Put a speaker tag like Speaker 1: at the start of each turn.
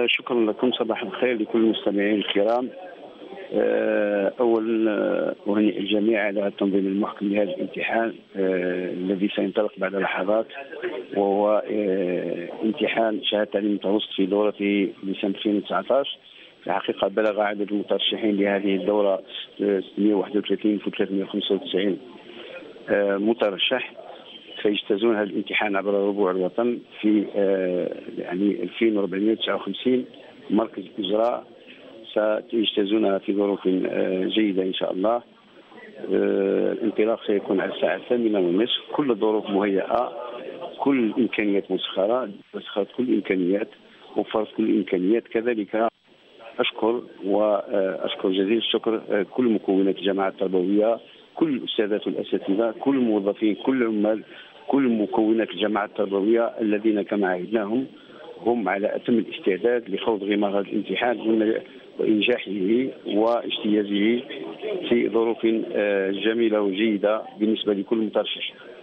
Speaker 1: شكرا لكم. صباح الخير لكل المستمعين الكرام. أولا أهنئ الجميع على التنظيم المحكم لهذا الامتحان الذي سينطلق بعد لحظات، وهو امتحان شهادة التعليم المتوسط في دورة لسنة 2019. في الحقيقة بلغ عدد المترشحين لهذه الدورة 631,395 مترشح، سيجتازون هذا الامتحان عبر ربوع الوطن في يعني 2459 مركز إجراء، سيجتازونها في ظروف جيدة إن شاء الله. الانطلاق سيكون على الساعة 8:30. كل الظروف مهيئة، كل الإمكانيات مسخرة، كل الإمكانيات، وفرت كل الإمكانيات. كذلك أشكر جزيل الشكر كل مكونات الجماعة التربوية، كل الأستاذات والأساتذة، كل الموظفين، كل العمال، كل مكونات الجماعة التربوية الذين كما عهدناهم هم على أتم الاستعداد لخوض غمار هذا الامتحان وإنجاحه واجتيازه في ظروف جميلة وجيدة بالنسبة لكل مترشح.